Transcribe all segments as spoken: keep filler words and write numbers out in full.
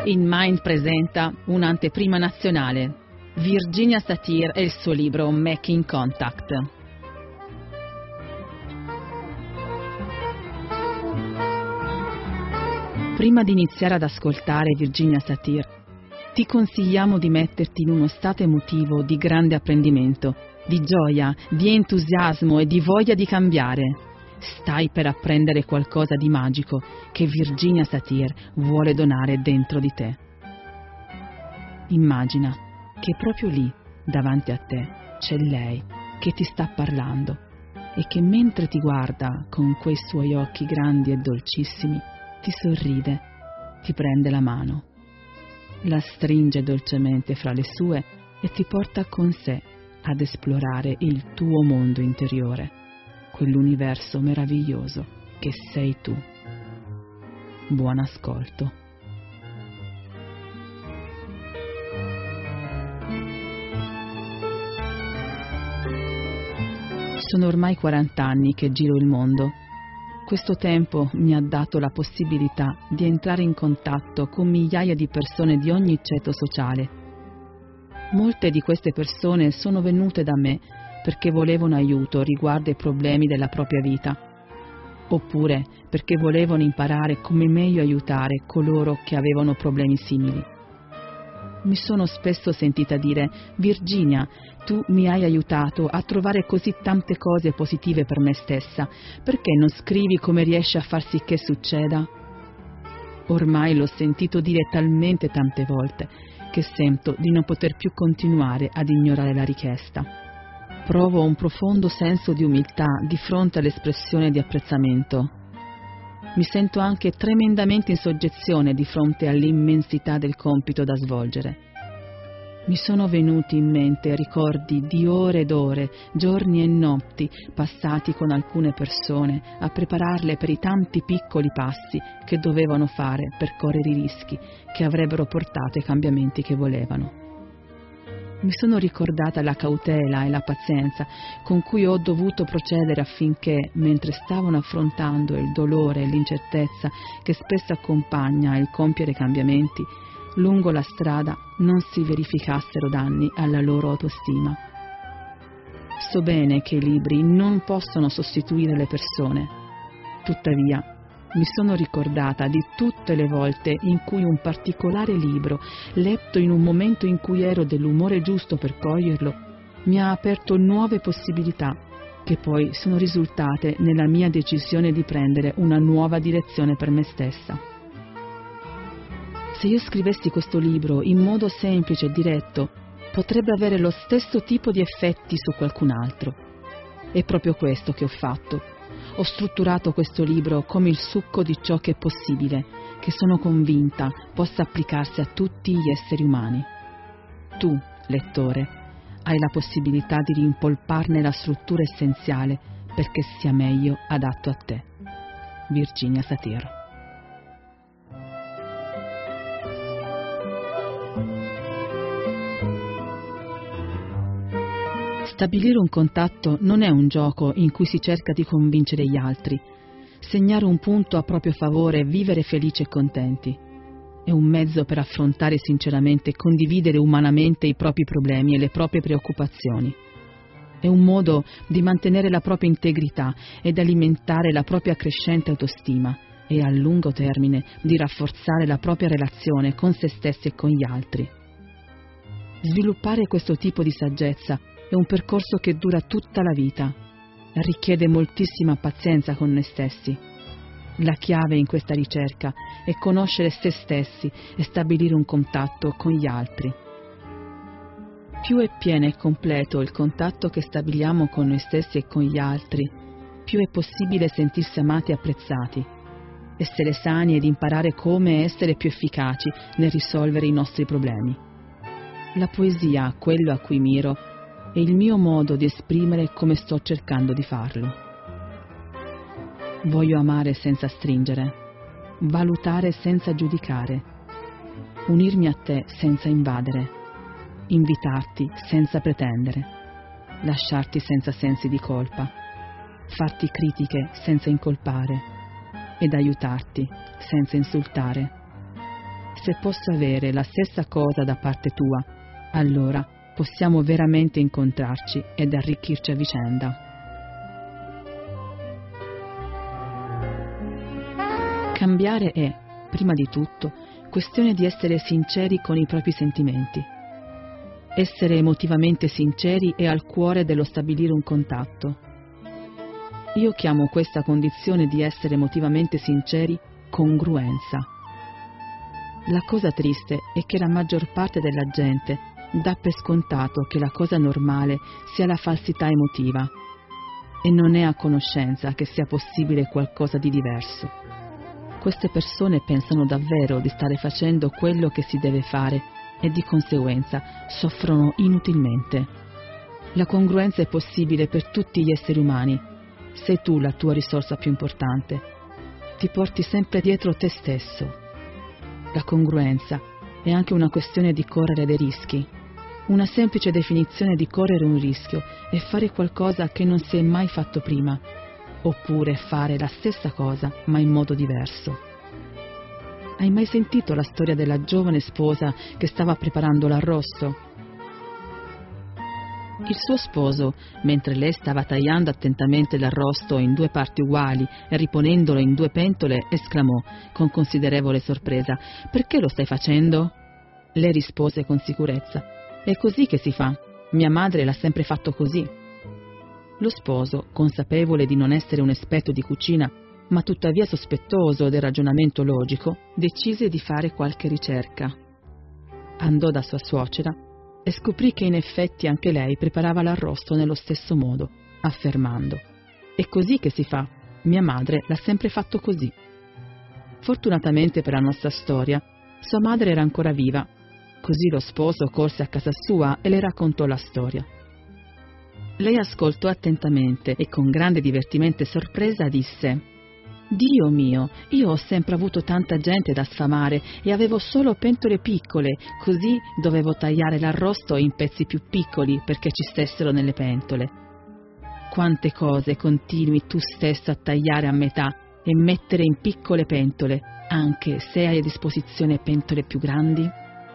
In Mind presenta un'anteprima nazionale. Virginia Satir e il suo libro Making Contact. Prima di iniziare ad ascoltare Virginia Satir, ti consigliamo di metterti in uno stato emotivo di grande apprendimento, di gioia, di entusiasmo e di voglia di cambiare. Stai per apprendere qualcosa di magico che Virginia Satir vuole donare dentro di te. Immagina che proprio lì, davanti a te, c'è lei che ti sta parlando e che mentre ti guarda con quei suoi occhi grandi e dolcissimi, ti sorride, ti prende la mano, la stringe dolcemente fra le sue e ti porta con sé ad esplorare il tuo mondo interiore, quell'universo meraviglioso che sei tu. Buon ascolto. Sono ormai quaranta anni che giro il mondo. Questo tempo mi ha dato la possibilità di entrare in contatto con migliaia di persone di ogni ceto sociale. Molte di queste persone sono venute da me perché volevano aiuto riguardo ai problemi della propria vita, oppure perché volevano imparare come meglio aiutare coloro che avevano problemi simili. Mi sono spesso sentita dire: Virginia, tu mi hai aiutato a trovare così tante cose positive per me stessa, perché non scrivi come riesci a far sì che succeda? Ormai l'ho sentito dire talmente tante volte che sento di non poter più continuare ad ignorare la richiesta. Provo un profondo senso di umiltà di fronte all'espressione di apprezzamento. Mi sento anche tremendamente in soggezione di fronte all'immensità del compito da svolgere. Mi sono venuti in mente ricordi di ore ed ore, giorni e notti passati con alcune persone a prepararle per i tanti piccoli passi che dovevano fare per correre i rischi che avrebbero portato ai cambiamenti che volevano. Mi sono ricordata la cautela e la pazienza con cui ho dovuto procedere affinché, mentre stavano affrontando il dolore e l'incertezza che spesso accompagna il compiere cambiamenti, lungo la strada non si verificassero danni alla loro autostima. So bene che i libri non possono sostituire le persone. Tuttavia, mi sono ricordata di tutte le volte in cui un particolare libro, letto in un momento in cui ero dell'umore giusto per coglierlo, mi ha aperto nuove possibilità che poi sono risultate nella mia decisione di prendere una nuova direzione per me stessa. Se io scrivessi questo libro in modo semplice e diretto, potrebbe avere lo stesso tipo di effetti su qualcun altro. È proprio questo che ho fatto. Ho strutturato questo libro come il succo di ciò che è possibile, che sono convinta possa applicarsi a tutti gli esseri umani. Tu, lettore, hai la possibilità di rimpolparne la struttura essenziale perché sia meglio adatto a te. Virginia Satir. Stabilire un contatto non è un gioco in cui si cerca di convincere gli altri. Segnare un punto a proprio favore e vivere felici e contenti. È un mezzo per affrontare sinceramente e condividere umanamente i propri problemi e le proprie preoccupazioni. È un modo di mantenere la propria integrità ed alimentare la propria crescente autostima e a lungo termine di rafforzare la propria relazione con se stessi e con gli altri. Sviluppare questo tipo di saggezza è un percorso che dura tutta la vita. Richiede moltissima pazienza con noi stessi. La chiave in questa ricerca è conoscere se stessi e stabilire un contatto con gli altri. Più è pieno e completo il contatto che stabiliamo con noi stessi e con gli altri, più è possibile sentirsi amati e apprezzati, essere sani ed imparare come essere più efficaci nel risolvere i nostri problemi. La poesia, quello a cui miro, è il mio modo di esprimere come sto cercando di farlo. Voglio amare senza stringere, valutare senza giudicare, unirmi a te senza invadere, invitarti senza pretendere, lasciarti senza sensi di colpa, farti critiche senza incolpare ed aiutarti senza insultare, se posso avere la stessa cosa da parte tua, allora possiamo veramente incontrarci ed arricchirci a vicenda. Cambiare è, prima di tutto, questione di essere sinceri con i propri sentimenti. Essere emotivamente sinceri è al cuore dello stabilire un contatto. Io chiamo questa condizione di essere emotivamente sinceri congruenza. La cosa triste è che la maggior parte della gente dà per scontato che la cosa normale sia la falsità emotiva e non è a conoscenza che sia possibile qualcosa di diverso. Queste persone pensano davvero di stare facendo quello che si deve fare e di conseguenza soffrono inutilmente. La congruenza è possibile per tutti gli esseri umani. Sei tu la tua risorsa più importante. Ti porti sempre dietro te stesso. La congruenza è anche una questione di correre dei rischi. Una semplice definizione di correre un rischio è fare qualcosa che non si è mai fatto prima, oppure fare la stessa cosa ma in modo diverso. Hai mai sentito la storia della giovane sposa che stava preparando l'arrosto? Il suo sposo, mentre lei stava tagliando attentamente l'arrosto in due parti uguali e riponendolo in due pentole, esclamò con considerevole sorpresa: «Perché lo stai facendo?» Lei rispose con sicurezza: «È così che si fa. Mia madre l'ha sempre fatto così». Lo sposo, consapevole di non essere un esperto di cucina, ma tuttavia sospettoso del ragionamento logico, decise di fare qualche ricerca. Andò da sua suocera e scoprì che in effetti anche lei preparava l'arrosto nello stesso modo, affermando: «È così che si fa. Mia madre l'ha sempre fatto così». Fortunatamente per la nostra storia, sua madre era ancora viva. Così lo sposo corse a casa sua e le raccontò la storia. Lei ascoltò attentamente e con grande divertimento e sorpresa disse: «Dio mio, io ho sempre avuto tanta gente da sfamare e avevo solo pentole piccole, così dovevo tagliare l'arrosto in pezzi più piccoli perché ci stessero nelle pentole. Quante cose continui tu stesso a tagliare a metà e mettere in piccole pentole, anche se hai a disposizione pentole più grandi?»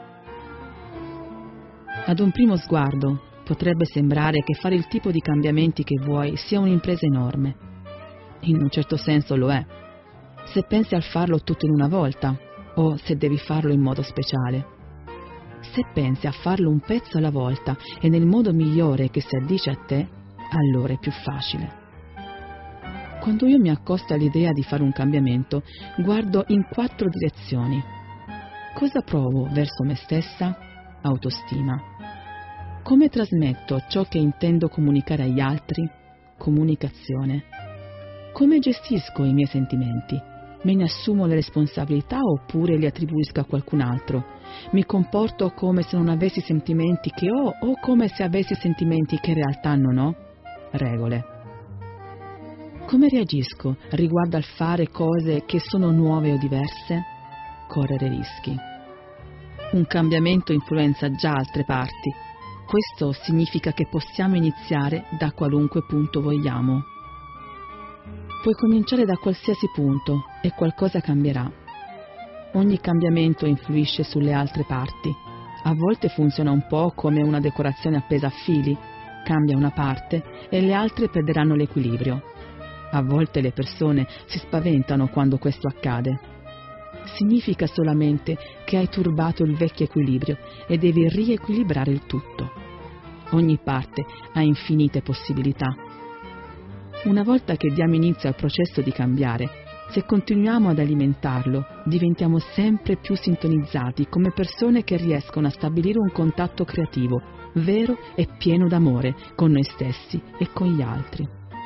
Ad un primo sguardo potrebbe sembrare che fare il tipo di cambiamenti che vuoi sia un'impresa enorme. In un certo senso lo è, se pensi al farlo tutto in una volta o se devi farlo in modo speciale. Se pensi a farlo un pezzo alla volta e nel modo migliore che si addice a te, allora è più facile. Quando io mi accosto all'idea di fare un cambiamento, guardo in quattro direzioni. Cosa provo verso me stessa? Autostima. Come trasmetto ciò che intendo comunicare agli altri? Comunicazione. Come gestisco i miei sentimenti? Me ne assumo le responsabilità oppure li attribuisco a qualcun altro? Mi comporto come se non avessi sentimenti che ho o come se avessi sentimenti che in realtà non ho? Regole. Come reagisco riguardo al fare cose che sono nuove o diverse? Correre rischi. Un cambiamento influenza già altre parti. Questo significa che possiamo iniziare da qualunque punto vogliamo. Puoi cominciare da qualsiasi punto e qualcosa cambierà. Ogni cambiamento influisce sulle altre parti. A volte funziona un po' come una decorazione appesa a fili. Cambia una parte e le altre perderanno l'equilibrio. A volte le persone si spaventano quando questo accade. Significa solamente che hai turbato il vecchio equilibrio e devi riequilibrare il tutto. Ogni parte ha infinite possibilità. Una volta che diamo inizio al processo di cambiare, se continuiamo ad alimentarlo, diventiamo sempre più sintonizzati come persone che riescono a stabilire un contatto creativo, vero e pieno d'amore con noi stessi e con gli altri.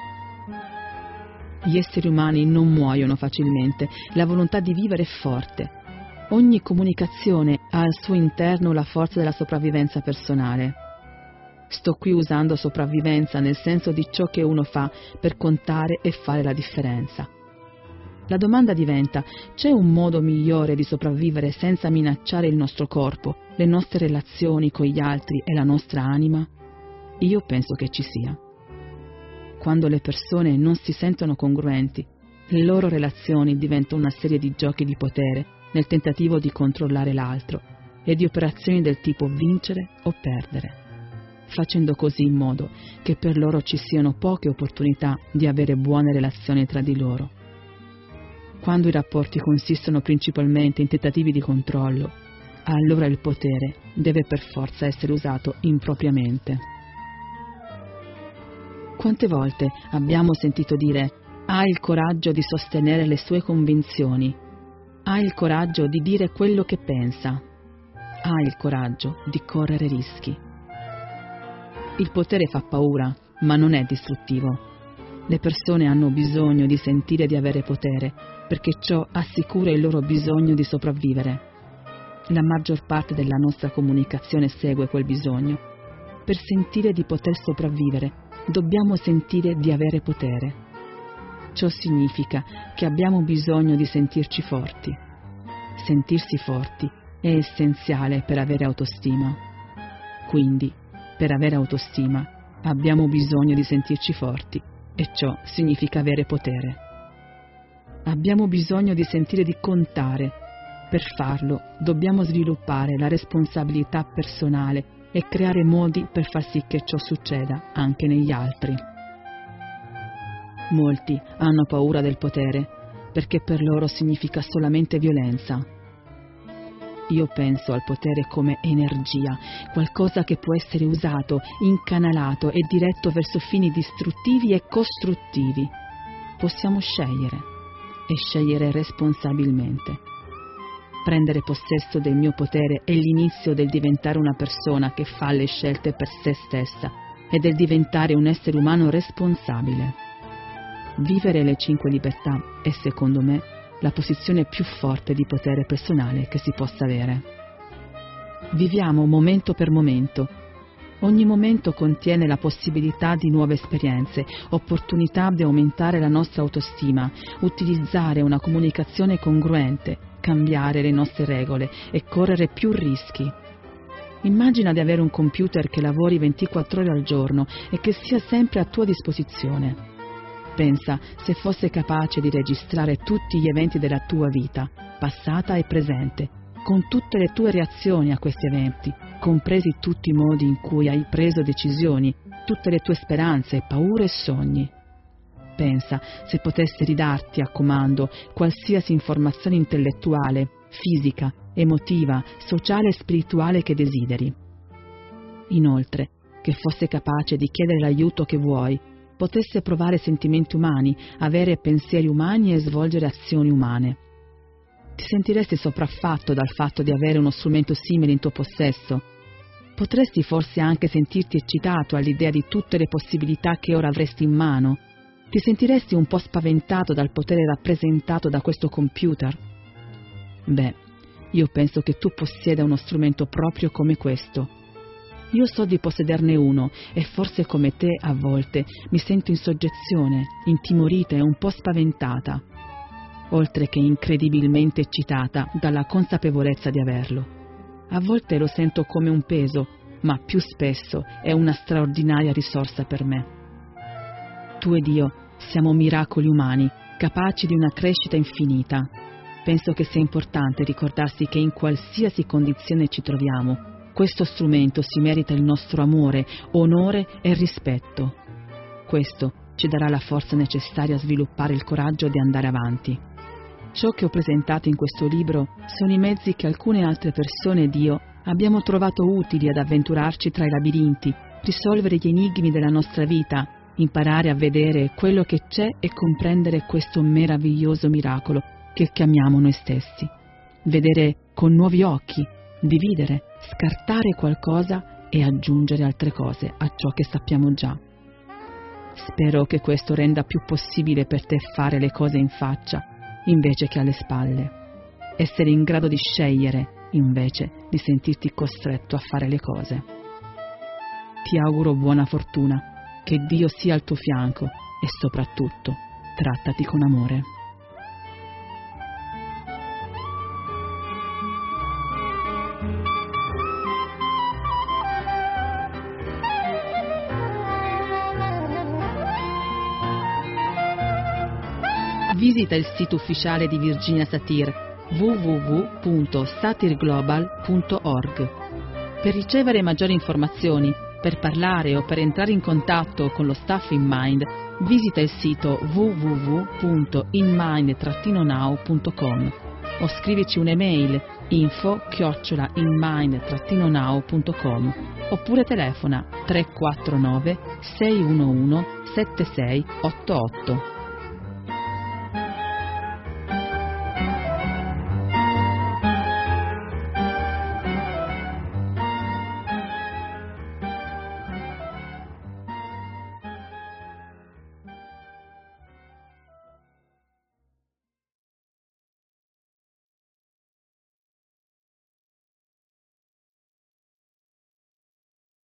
Gli esseri umani non muoiono facilmente, la volontà di vivere è forte. Ogni comunicazione ha al suo interno la forza della sopravvivenza personale. Sto qui usando sopravvivenza nel senso di ciò che uno fa per contare e fare la differenza. La domanda diventa: c'è un modo migliore di sopravvivere senza minacciare il nostro corpo, le nostre relazioni con gli altri e la nostra anima? Io penso che ci sia. Quando le persone non si sentono congruenti, le loro relazioni diventano una serie di giochi di potere nel tentativo di controllare l'altro e di operazioni del tipo vincere o perdere, facendo così in modo che per loro ci siano poche opportunità di avere buone relazioni tra di loro. Quando i rapporti consistono principalmente in tentativi di controllo, allora il potere deve per forza essere usato impropriamente. Quante volte abbiamo sentito dire: ha il coraggio di sostenere le sue convinzioni, ha il coraggio di dire quello che pensa, ha il coraggio di correre rischi. Il potere fa paura, ma non è distruttivo. Le persone hanno bisogno di sentire di avere potere, perché ciò assicura il loro bisogno di sopravvivere. La maggior parte della nostra comunicazione segue quel bisogno. Per sentire di poter sopravvivere, dobbiamo sentire di avere potere. Ciò significa che abbiamo bisogno di sentirci forti. Sentirsi forti è essenziale per avere autostima. Quindi, per avere autostima, abbiamo bisogno di sentirci forti, e ciò significa avere potere. Abbiamo bisogno di sentire di contare. Per farlo, dobbiamo sviluppare la responsabilità personale e creare modi per far sì che ciò succeda anche negli altri. Molti hanno paura del potere, perché per loro significa solamente violenza. Io penso al potere come energia, qualcosa che può essere usato, incanalato e diretto verso fini distruttivi e costruttivi. Possiamo scegliere, e scegliere responsabilmente. Prendere possesso del mio potere è l'inizio del diventare una persona che fa le scelte per se stessa e del diventare un essere umano responsabile. Vivere le cinque libertà è, secondo me, la posizione più forte di potere personale che si possa avere. Viviamo momento per momento. Ogni momento contiene la possibilità di nuove esperienze, opportunità di aumentare la nostra autostima, utilizzare una comunicazione congruente, cambiare le nostre regole e correre più rischi. Immagina di avere un computer che lavori ventiquattro ore al giorno e che sia sempre a tua disposizione. Pensa se fosse capace di registrare tutti gli eventi della tua vita, passata e presente, con tutte le tue reazioni a questi eventi, compresi tutti i modi in cui hai preso decisioni, tutte le tue speranze, paure e sogni. Pensa se potesse ridarti a comando qualsiasi informazione intellettuale, fisica, emotiva, sociale e spirituale che desideri. Inoltre, che fosse capace di chiedere l'aiuto che vuoi, potesse provare sentimenti umani, avere pensieri umani e svolgere azioni umane. Ti sentiresti sopraffatto dal fatto di avere uno strumento simile in tuo possesso? Potresti forse anche sentirti eccitato all'idea di tutte le possibilità che ora avresti in mano? Ti sentiresti un po' spaventato dal potere rappresentato da questo computer? Beh, io penso che tu possieda uno strumento proprio come questo. Io so di possederne uno e forse come te, a volte, mi sento in soggezione, intimorita e un po' spaventata, oltre che incredibilmente eccitata dalla consapevolezza di averlo. A volte lo sento come un peso, ma più spesso è una straordinaria risorsa per me. Tu ed io siamo miracoli umani, capaci di una crescita infinita. Penso che sia importante ricordarsi che in qualsiasi condizione ci troviamo, questo strumento si merita il nostro amore, onore e rispetto. Questo ci darà la forza necessaria a sviluppare il coraggio di andare avanti. Ciò che ho presentato in questo libro sono i mezzi che alcune altre persone ed io abbiamo trovato utili ad avventurarci tra i labirinti, risolvere gli enigmi della nostra vita, imparare a vedere quello che c'è e comprendere questo meraviglioso miracolo che chiamiamo noi stessi. Vedere con nuovi occhi, dividere, scartare qualcosa e aggiungere altre cose a ciò che sappiamo già. Spero che questo renda più possibile per te fare le cose in faccia invece che alle spalle. Essere in grado di scegliere invece di sentirti costretto a fare le cose. Ti auguro buona fortuna, che Dio sia al tuo fianco e soprattutto trattati con amore. Visita il sito ufficiale di Virginia Satir, w w w punto satirglobal punto org. Per ricevere maggiori informazioni, per parlare o per entrare in contatto con lo staff InMind, visita il sito w w w punto inmind dash now punto com o scrivici un'email info chiocciola inmind dash now punto com oppure telefona tre quattro nove sei uno uno sette sei otto otto.